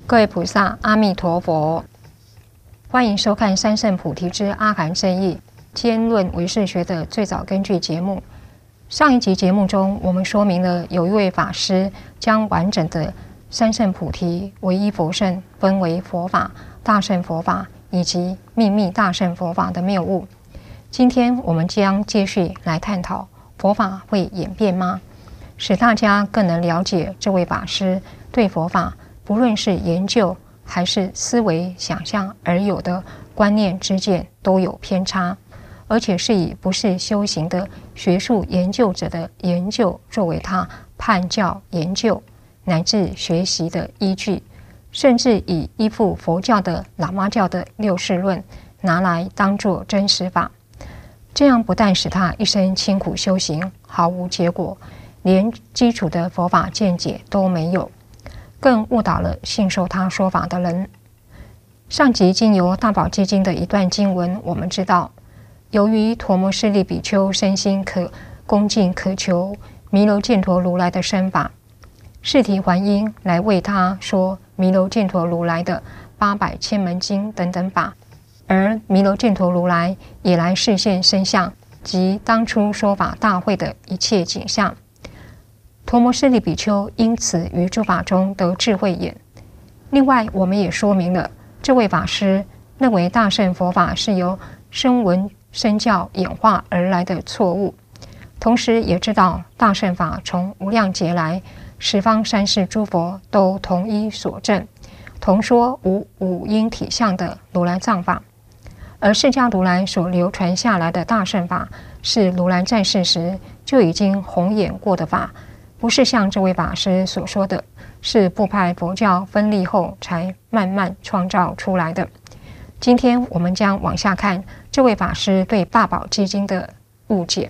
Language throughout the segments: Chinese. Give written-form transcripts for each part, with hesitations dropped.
各位菩萨，阿弥陀佛！欢迎收看《三圣菩提之阿含正义兼论唯识学》的最早根据节目。上一集节目中，我们说明了有一位法师将完整的三圣菩提唯一佛圣分为佛法、大乘佛法以及秘密大乘佛法的谬误。今天我们将继续来探讨佛法会演变吗？使大家更能了解这位法师对佛法不论是研究还是思维想象而有的观念之见都有偏差，而且是以不是修行的学术研究者的研究作为他判教研究乃至学习的依据，甚至以依附佛教的喇嘛教的六世论拿来当作真实法。这样不但使他一生辛苦修行毫无结果，连基础的佛法见解都没有，更误导了信受他说法的人。上集经由大宝积经的一段经文，我们知道，由于陀摩舍利比丘身心可恭敬渴求弥楼犍陀如来的身法，释提还因来为他说弥楼犍陀如来的800千门经等等法，而弥楼犍陀如来也来示现身相及当初说法大会的一切景象。陀摩舍利比丘因此于诸法中得智慧眼。另外，我们也说明了这位法师认为大乘佛法是由声闻身教演化而来的错误，同时也知道大乘法从无量劫来，十方三世诸佛都同一所证，同说无五阴体相的如来藏法，而释迦如来所流传下来的大乘法是如来在世时就已经弘演过的法，不是像这位法师所说的是部派佛教分立后才慢慢创造出来的。今天我们将往下看这位法师对大宝积经的误解。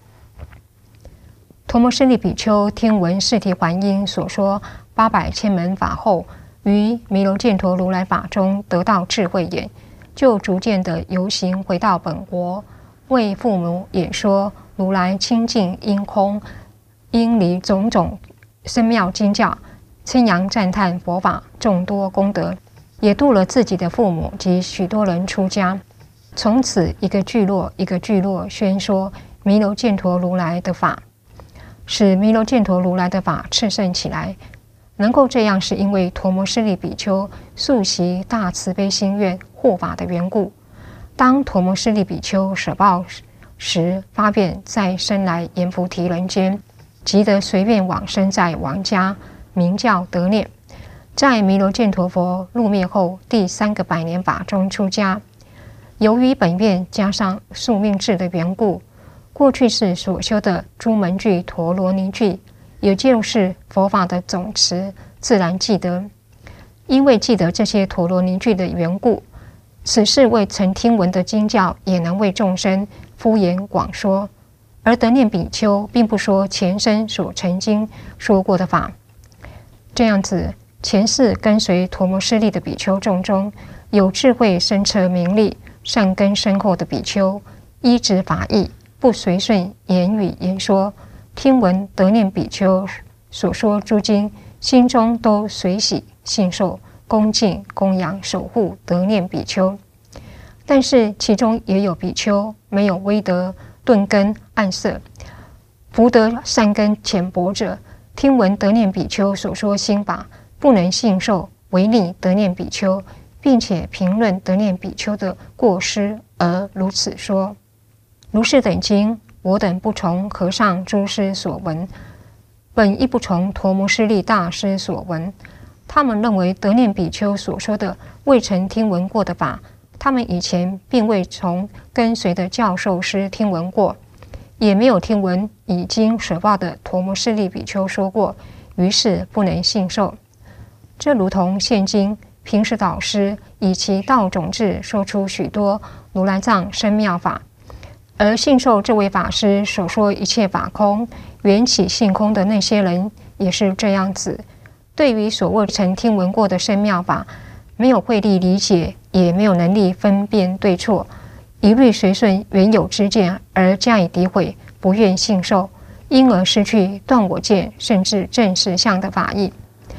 陀摩舍利比丘听闻释提还因所说800千门法后，于弥楼犍陀如来法中得到智慧眼，就逐渐的游行回到本国，为父母演说如来清净因空因离种种深妙经教，称扬赞叹佛法众多功德，也度了自己的父母及许多人出家。从此一个聚落一个聚落宣说弥楼犍陀如来的法，使弥楼犍陀如来的法炽盛起来。能够这样是因为陀摩舍利比丘素习大慈悲心愿护法的缘故。当陀摩舍利比丘舍报时，发愿再生来阎浮提人间，即得随便往生在王家，名叫得念。在弥楼犍陀佛入灭后第3个百年法中出家。由于本愿加上宿命制的缘故，过去世所修的诸门具陀罗尼具，也就是佛法的总持，自然记得。因为记得这些陀罗尼具的缘故，此世未曾听闻的经教也能为众生敷衍广说。而得念比丘并不说前生所曾经说过的法。这样子，前世跟随陀摩舍利的比丘众中，有智慧深彻明利、善根深厚的比丘，依止法义，不随顺言语言说，听闻得念比丘所说诸经，心中都随喜信受，恭敬供养守护得念比丘。但是其中也有比丘没有威德顿根暗色，福德善根浅薄者，听闻得念比丘所说心法，不能信受，违逆得念比丘，并且评论得念比丘的过失而如此说。如是等经，我等不从和尚诸师所闻，本亦不从陀摩舍利大师所闻。他们认为得念比丘所说的未曾听闻过的法，他们以前并未从跟随的教授师听闻过，也没有听闻已经舍报的陀摩舍利比丘说过，于是不能信受。这如同现今平时导师以其道种智说出许多如来藏深妙法，而信受这位法师所说一切法空、缘起性空的那些人也是这样子，对于所未曾听闻过的深妙法，没有慧力理解，也没有能力分辨对错，一律随顺原有之见而加以诋毁，不愿信受，因而失去断我见甚至正实相的法义。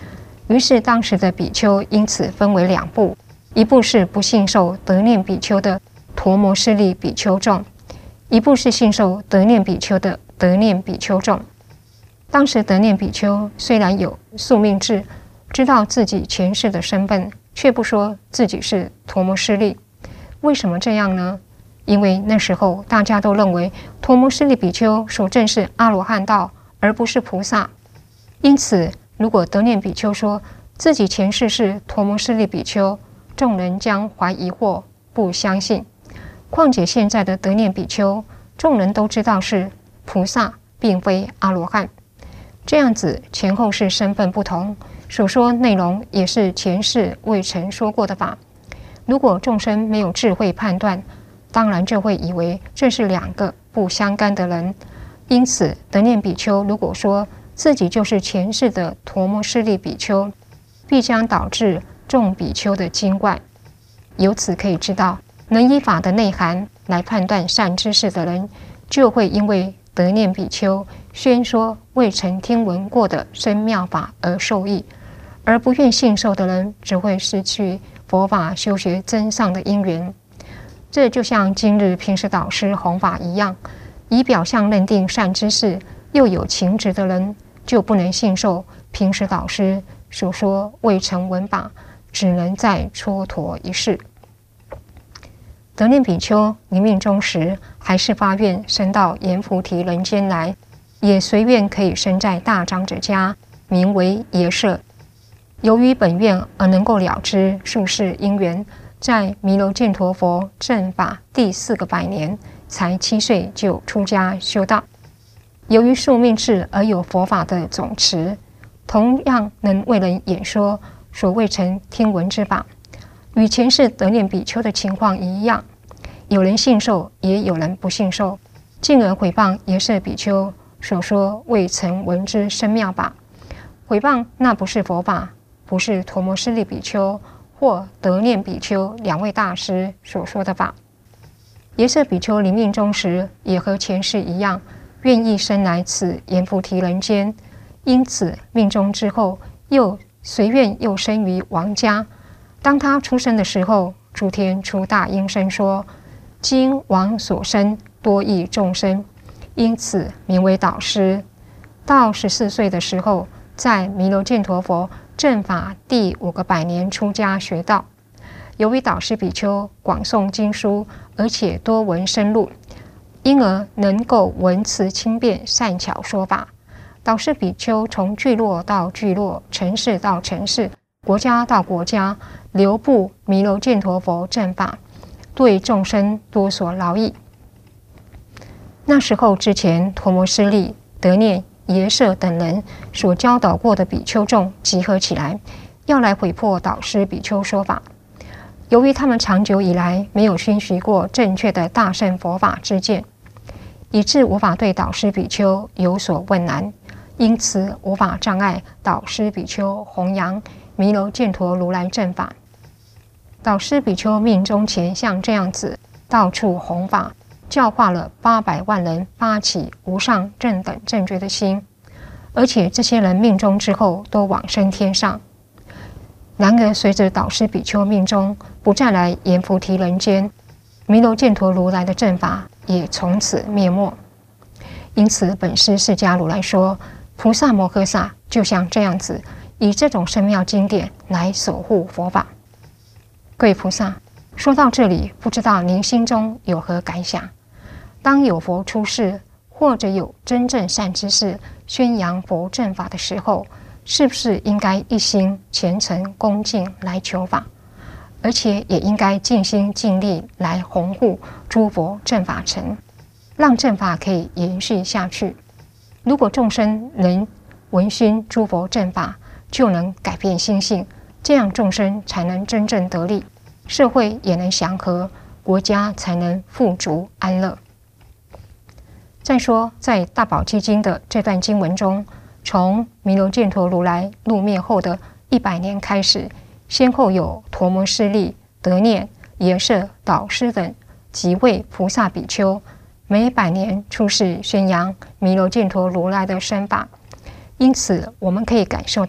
于是当时的比丘因此分为两部，一部是不信受得念比丘的陀摩舍利比丘众，一部是信受得念比丘的得念比丘众。当时得念比丘虽然有宿命制，知道自己前世的身份，却不说自己是陀摩舍利。为什么这样呢？因为那时候大家都认为陀摩舍利比丘所证是阿罗汉道，而不是菩萨。因此如果得念比丘说自己前世是陀摩舍利比丘，众人将怀疑或不相信。况且现在的得念比丘，众人都知道是菩萨，并非阿罗汉。这样子前后世身份不同，所说内容也是前世未曾说过的法。如果众生没有智慧判断，当然就会以为这是两个不相干的人。因此得念比丘如果说自己就是前世的陀摩舍利比丘，必将导致众比丘的惊怪。由此可以知道，能依法的内涵来判断善知识的人，就会因为得念比丘宣说未曾听闻过的深妙法而受益，而不愿信受的人只会失去佛法修学增上的因缘。这就像今日平时导师弘法一样，以表象认定善知识又有情执的人，就不能信受平时导师所说未曾闻法，只能再蹉跎一世。得念比丘临命终时，还是发愿升到阎浮提人间来，也随愿可以生在大长者家，名为耶舍。由于本愿而能够了知数世因缘，在弥勒犍陀佛正法第4个百年，才7岁就出家修道。由于宿命制而有佛法的总持，同样能为人演说所未曾听闻之法。与前世得念比丘的情况一样，有人信受，也有人不信受，进而毁谤耶舍比丘所说未曾闻之深妙法。毁谤那不是佛法，不是陀摩舍利比丘或得念比丘两位大师所说的法。耶舍比丘临命终时，也和前世一样，愿意生来此阎浮提人间，因此命终之后，又随愿又生于王家。当他出生的时候，诸天出大音声说：今王所生多益众生，因此名为导师。到14岁的时候，在弥勒犍陀佛正法第5个百年出家学道。由于导师比丘广诵经书，而且多闻深入，因而能够文辞轻便，善巧说法。导师比丘从聚落到聚落，城市到城市，国家到国家，流布弥勒犍陀佛正法，对众生多所劳役。那时候之前，陀摩舍利、得念、耶舍等人所教导过的比丘众集合起来，要来毁破导师比丘说法。由于他们长久以来没有熏习过正确的大乘佛法之见，以致无法对导师比丘有所问难，因此无法障碍导师比丘弘扬弥勒犍陀如来正法。导师比丘命终前像这样子到处弘法，教化了800万人发起无上正等正觉的心，而且这些人命终之后都往生天上。然而随着导师比丘命终，不再来阎浮提人间，弥勒犍陀如来的正法也从此灭没。因此本师释迦如来说，菩萨摩诃萨就像这样子，以这种深妙经典来守护佛法。各位菩萨，说到这里，不知道您心中有何感想？当有佛出世，或者有真正善知识宣扬佛正法的时候，是不是应该一心虔诚恭敬来求法，而且也应该尽心尽力来弘护诸佛正法城，让正法可以延续下去？如果众生能闻熏诸佛正法，就能改变心性，这样众生才能真正得利，社会也能祥和，国家才能富足安乐。再说，在大宝积经的这段经文中，从弥勒犍陀如来入灭后的100年开始，先后有陀摩舍利、得念、耶舍、导师等几位菩萨比丘，每100年出世宣扬弥勒犍陀如来的身法。因此我们可以感受到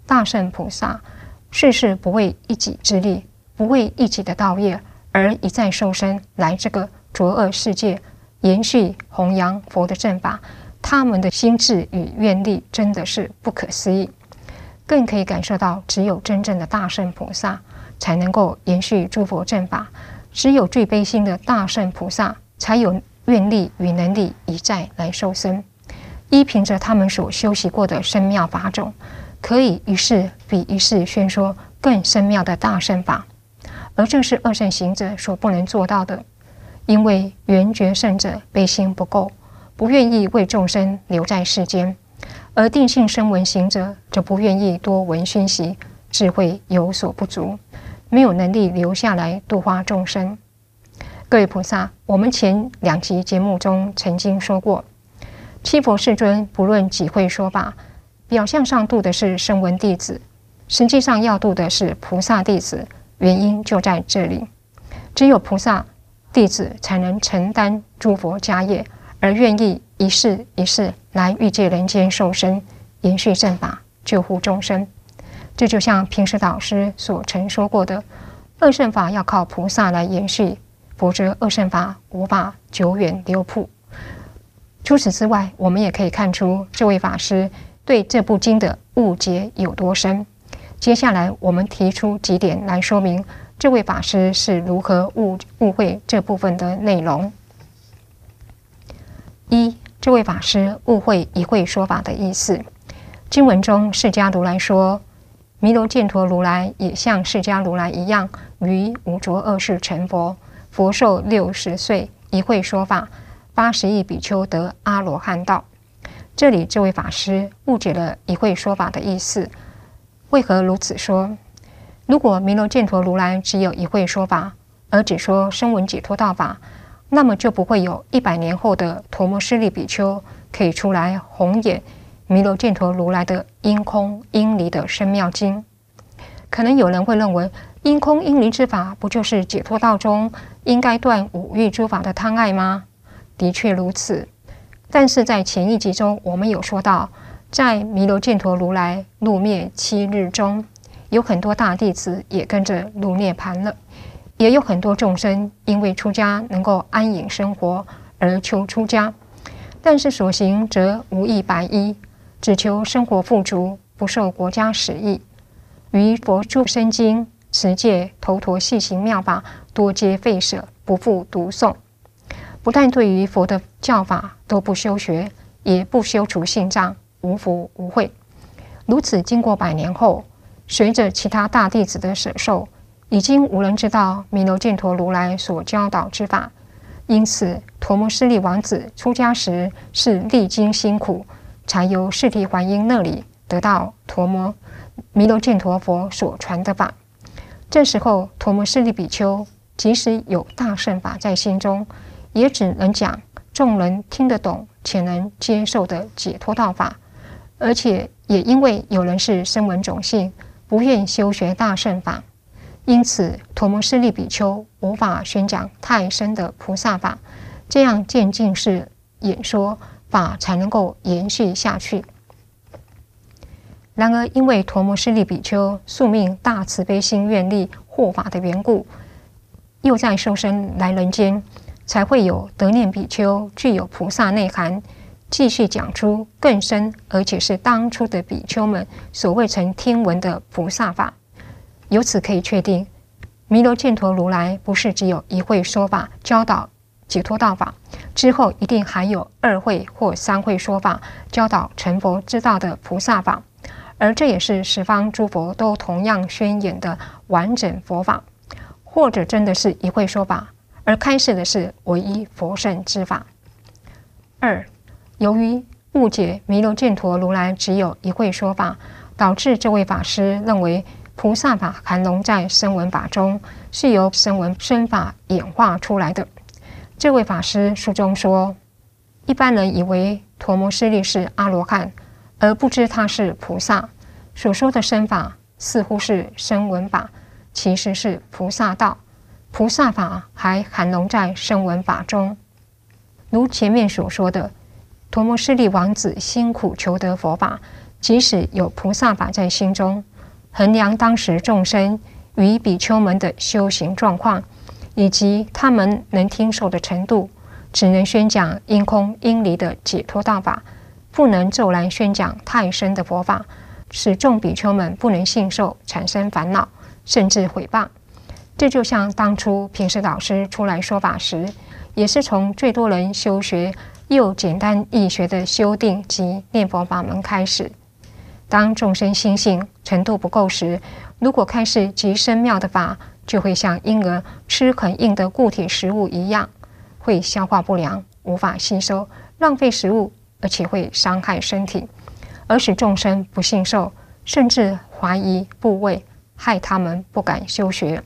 大圣菩萨世世不为一己之力，不为一己的道业，而一再受身来这个浊恶世界，延续弘扬佛的正法，他们的心智与愿力真的是不可思议。更可以感受到，只有真正的大圣菩萨才能够延续诸佛正法，只有具悲心的大圣菩萨才有愿力与能力一再来受身，依凭着他们所修习过的深妙法种，可以一世比一世宣说更深妙的大圣法，而这是二圣行者所不能做到的。因为圆觉圣者悲心不够，不愿意为众生留在世间，而定性声闻行者则不愿意多闻熏习，智慧有所不足，没有能力留下来度化众生。各位菩萨，我们前2集节目中曾经说过，七佛世尊不论几会说法，表象上度的是声闻弟子，实际上要度的是菩萨弟子，原因就在这里。只有菩萨弟子才能承担诸佛家业，而愿意一世一世来欲界人间受身，延续正法，救护众生。这就像平时导师所曾说过的，二圣法要靠菩萨来延续，否则二圣法无法久远流布。除此之外，我们也可以看出这位法师对这部经的误解有多深。接下来我们提出几点来说明这位法师是如何误会这部分的内容。一，这位法师误会一会说法的意思。经文中释迦如来说，弥勒犍陀如来也像释迦如来一样，于无着恶世成佛，佛寿60岁，一会说法，80亿比丘得阿罗汉道。这里这位法师误解了一会说法的意思。为何如此说？如果弥勒犍陀如来只有一会说法，而只说声闻解脱道法，那么就不会有100年后的陀摩施利比丘可以出来弘演弥勒犍陀如来的因空因离的深妙经。可能有人会认为，因空因离之法不就是解脱道中应该断五欲诸法的贪爱吗？的确如此，但是在前一集中我们有说到，在弥勒犍陀如来入灭7日中，有很多大弟子也跟着入涅槃了，也有很多众生因为出家能够安隐生活而求出家，但是所行则无益白衣，只求生活富足，不受国家使役。于佛诸生经、持戒、头陀细行妙法，多皆废舍，不复读诵。不但对于佛的教法都不修学，也不修除性障，无福无慧。如此经过100年后，随着其他大弟子的舍受，已经无人知道弥勒犍陀如来所教导之法。因此陀摩施利王子出家时是历经辛苦，才由释提桓因那里得到弥勒犍陀佛所传的法。这时候陀摩施利比丘即使有大乘法在心中，也只能讲众人听得懂且能接受的解脱道法，而且也因为有人是声闻种性，不愿修学大乘法，因此陀摩施利比丘无法宣讲太深的菩萨法，这样渐进式演说法才能够延续下去。然而因为陀摩施利比丘宿命大慈悲心愿力护法的缘故，又在受身来人间，才会有得念比丘具有菩萨内涵，继续讲出更深而且是当初的比丘们所未曾听闻的菩萨法。由此可以确定，弥勒犍陀如来不是只有一会说法教导解脱道法，之后一定还有2会或3会说法教导成佛之道的菩萨法，而这也是十方诸佛都同样宣演的完整佛法，或者真的是一会说法，而开示的是唯一佛圣之法。2，由于误解弥勒犍陀如来只有一会说法，导致这位法师认为菩萨法含容在声闻法中，是由声闻身法演化出来的。这位法师书中说，一般人以为陀摩施利是阿罗汉，而不知他是菩萨，所说的身法似乎是声闻法，其实是菩萨道，菩萨法还含容在声闻法中。如前面所说的，陀摩施利王子辛苦求得佛法， 即使有菩萨法在心中，衡量当时众生与比丘们的修行状况，以及他们能听受的程度，只能宣讲因空因离的解脱道法，不能骤然宣讲太深的佛法，使众比丘们不能信受，产生烦恼，甚至毁谤。这就像当初平时导师出来说法时，也是从最多人修学又简单易学的修定及念佛法门开始。当众生心性程度不够时，如果开示极深妙的法，就会像婴儿吃很硬的固体食物一样，会消化不良，无法吸收，浪费食物，而且会伤害身体，而使众生不信受，甚至怀疑部位，害他们不敢修学。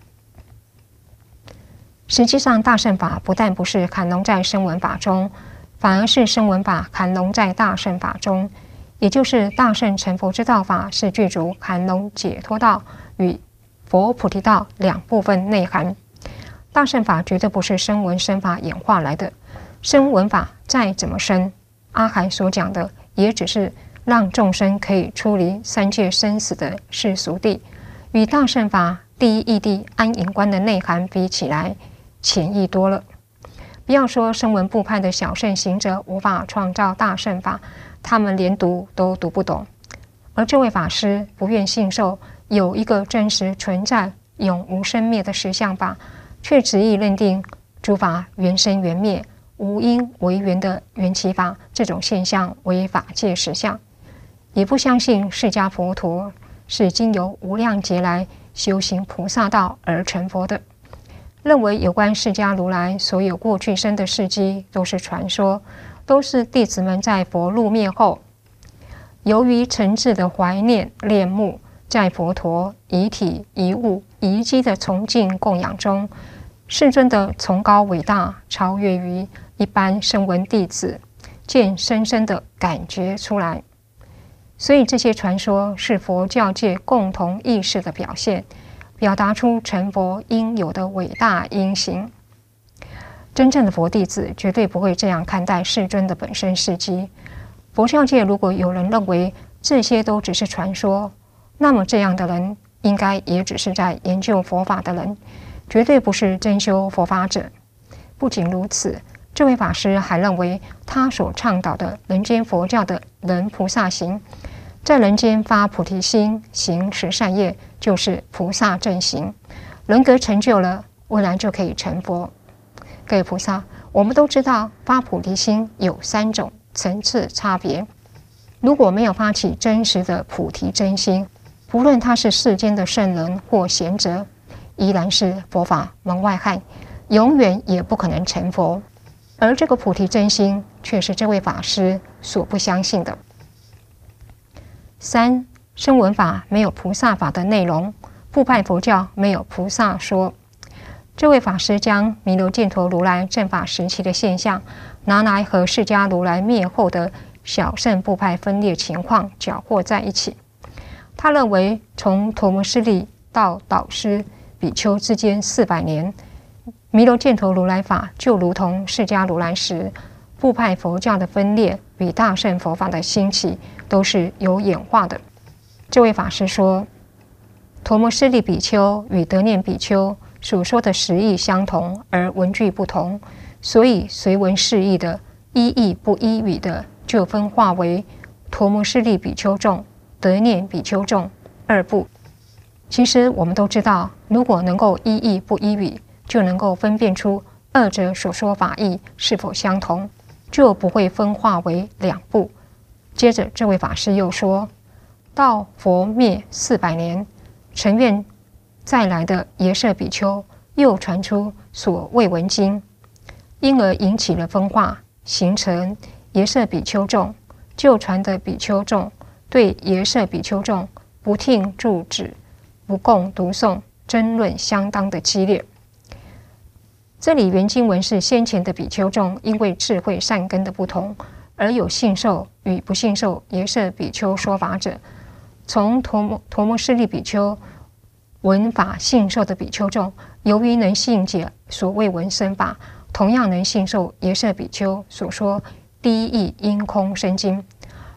实际上，大乘法不但不是含容在声闻法中，反而是声闻法含容在大乘法中，也就是大乘成佛之道法是具足含容解脱道与佛菩提道两部分内涵。大乘法绝对不是声闻生法演化来的，声闻法再怎么深，阿含所讲的也只是让众生可以出离三界生死的世俗地，与大乘法第一义谛安隐观的内涵比起来，浅易多了。不要说声闻部派的小乘行者无法创造大乘法，他们连读都读不懂。而这位法师不愿信受有一个真实存在、永无生灭的实相法，却执意认定诸法缘生缘灭、无因为缘的缘起法这种现象为法界实相，也不相信释迦佛陀是经由无量劫来修行菩萨道而成佛的，认为有关释迦如来所有过去生的事迹都是传说，都是弟子们在佛入灭后，由于诚挚的怀念恋慕，在佛陀遗体遗物遗迹的崇敬供养中，世尊的崇高伟大超越于一般声闻弟子，见深深的感觉出来。所以这些传说是佛教界共同意识的表现，表达出成佛应有的伟大因行。真正的佛弟子绝对不会这样看待世尊的本身事迹。佛教界如果有人认为这些都只是传说，那么这样的人应该也只是在研究佛法的人，绝对不是真修佛法者。不仅如此，这位法师还认为他所倡导的人间佛教的人菩萨行，在人间发菩提心，行十善业，就是菩萨正行，人格成就了，未来就可以成佛。各位菩萨，我们都知道发菩提心有3种层次差别，如果没有发起真实的菩提真心，不论他是世间的圣人或贤者，依然是佛法门外汉，永远也不可能成佛。而这个菩提真心却是这位法师所不相信的。3. 声闻法没有菩萨法的内容，部派佛教没有菩萨说。这位法师将弥勒犍陀如来正法时期的现象拿来和释迦如来灭后的小乘部派分裂情况搅和在一起。他认为从陀摩尸利到导师比丘之间400年，弥勒犍陀如来法就如同释迦如来时部派佛教的分裂与大乘佛法的兴起都是有演化的。这位法师说，陀摩尸利比丘与得念比丘所说的实义相同，而文句不同，所以随文释义的依义不依语的就分化为陀摩尸利比丘众、得念比丘众2部。其实我们都知道，如果能够依义不依语，就能够分辨出二者所说法义是否相同，就不会分化为2部。接着这位法师又说，到佛灭400年，成愿再来的耶舍比丘又传出所未闻经，因而引起了分化，形成耶舍比丘众。旧传的比丘众对耶舍比丘众不听住止，不共读诵，争论相当的激烈。这里原经文是先前的比丘众因为智慧善根的不同，而有信受与不信受耶舍比丘说法者。从陀摩尸利比丘闻法信受的比丘众，由于能信解所谓闻生法，同样能信受耶舍比丘所说第一义因空生经，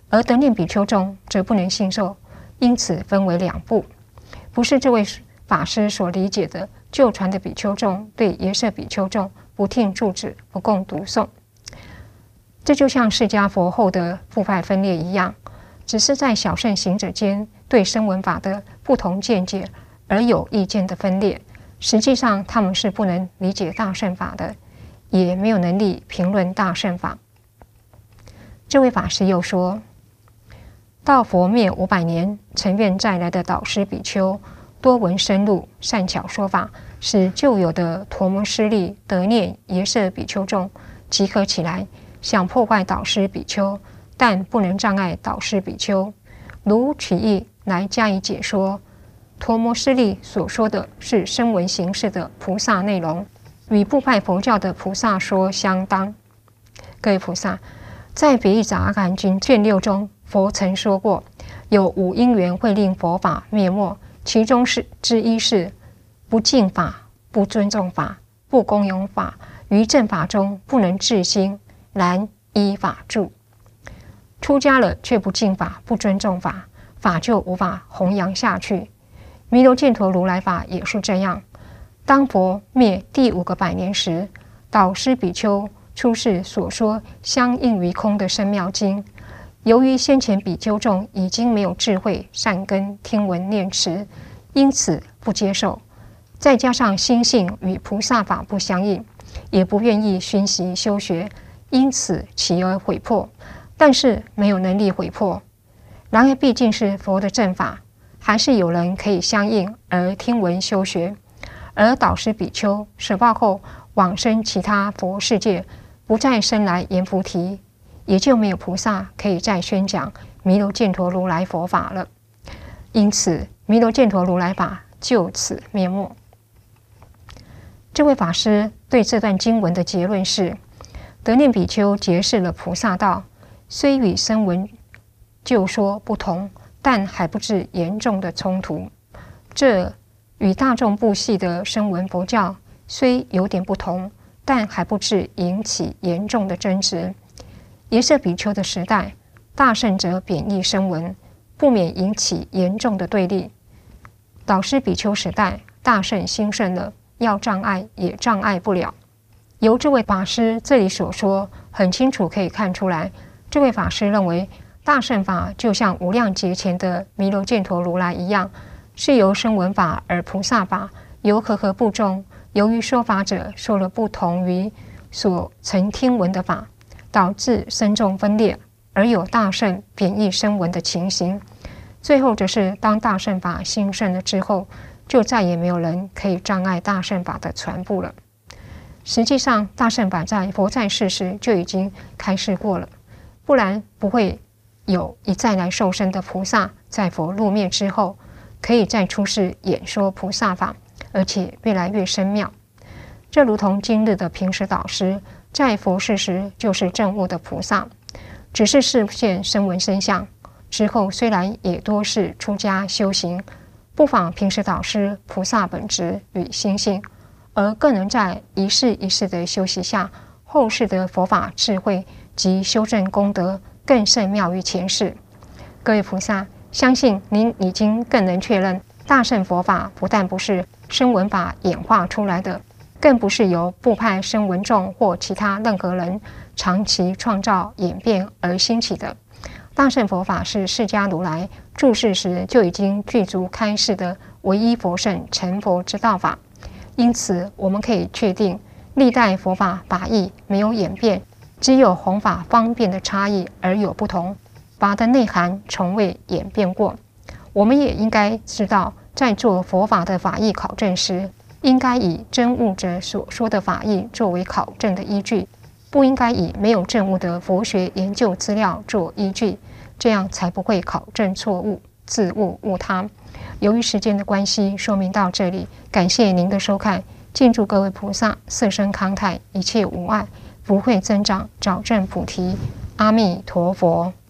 而得念比丘众则不能信受，因此分为两部，不是这位法师所理解的旧传的比丘众对耶舍比丘众不听住旨，不共读诵。这就像释迦佛后的部派分裂一样，只是在小乘行者间对声闻法的不同见解而有意见的分裂，实际上他们是不能理解大乘法的，也没有能力评论大乘法。这位法师又说，到佛灭500年，曾愿再来的导师比丘多闻深入，善巧说法，使旧有的陀摩施利得念耶舍比丘众集合起来，想破坏导师比丘，但不能障碍导师比丘。如取义来加以解说，陀摩施利所说的是声闻形式的菩萨内容，与部派佛教的菩萨说相当。各位菩萨，在别义杂阿含经卷6中，佛曾说过，有5因缘会令佛法灭没，其中之一是不敬法、不尊重法、不供养法，于正法中不能至心，然依法住。出家了却不敬法、不尊重法，法就无法弘扬下去。弥罗犍陀如来法也是这样。当佛灭第5个百年时，导师比丘出世所说相应于空的深妙经，由于先前比丘众已经没有智慧善根听闻念持，因此不接受，再加上心性与菩萨法不相应，也不愿意熏习修学，因此起而毁破，但是没有能力毁破。然而毕竟是佛的正法，还是有人可以相应而听闻修学。而导师比丘舍报后往生其他佛世界，不再生来阎浮提，也就没有菩萨可以再宣讲弥罗犍陀如来佛法了。因此弥罗犍陀如来法就此灭没。这位法师对这段经文的结论是，得念比丘结识了菩萨道，虽与声闻就说不同，但还不致严重的冲突。这与大众部系的声闻佛教虽有点不同，但还不致引起严重的争执。耶舍比丘的时代，大圣者贬义声闻，不免引起严重的对立。导师比丘时代，大圣兴盛了，要障碍也障碍不了。由这位法师这里所说，很清楚可以看出来，这位法师认为大乘法就像无量劫前的弥罗犍陀如来一样，是由声闻法而菩萨法由和部众，由于说法者说了不同于所曾听闻的法，导致僧众分裂，而有大圣贬义声闻的情形。最后则是当大乘法兴盛了之后，就再也没有人可以障碍大乘法的传播了。实际上大乘法在佛在世时就已经开示过了，不然不会有一再来受生的菩萨在佛入灭之后可以再出世演说菩萨法，而且越来越深妙。这如同今日的平时导师在佛世时就是证悟的菩萨，只是示现声闻身相之后，虽然也多是出家修行，不妨平时导师菩萨本质与心性，而更能在一世一世的修习下，后世的佛法智慧及修正功德更甚妙于前世。各位菩萨，相信您已经更能确认，大乘佛法不但不是声闻法演化出来的，更不是由部派声闻众或其他任何人长期创造演变而兴起的。大乘佛法是释迦如来住世时就已经具足开示的唯一佛圣成佛之道法。因此我们可以确定，历代佛法法义没有演变，只有弘法方便的差异而有不同，法的内涵从未演变过。我们也应该知道，在做佛法的法义考证时，应该以真悟者所说的法义作为考证的依据，不应该以没有证悟的佛学研究资料做依据，这样才不会考证错误，自误误他。由于时间的关系，说明到这里，感谢您的收看，敬祝各位菩萨色身康泰，一切无碍，福慧增长，早证菩提。阿弥陀佛。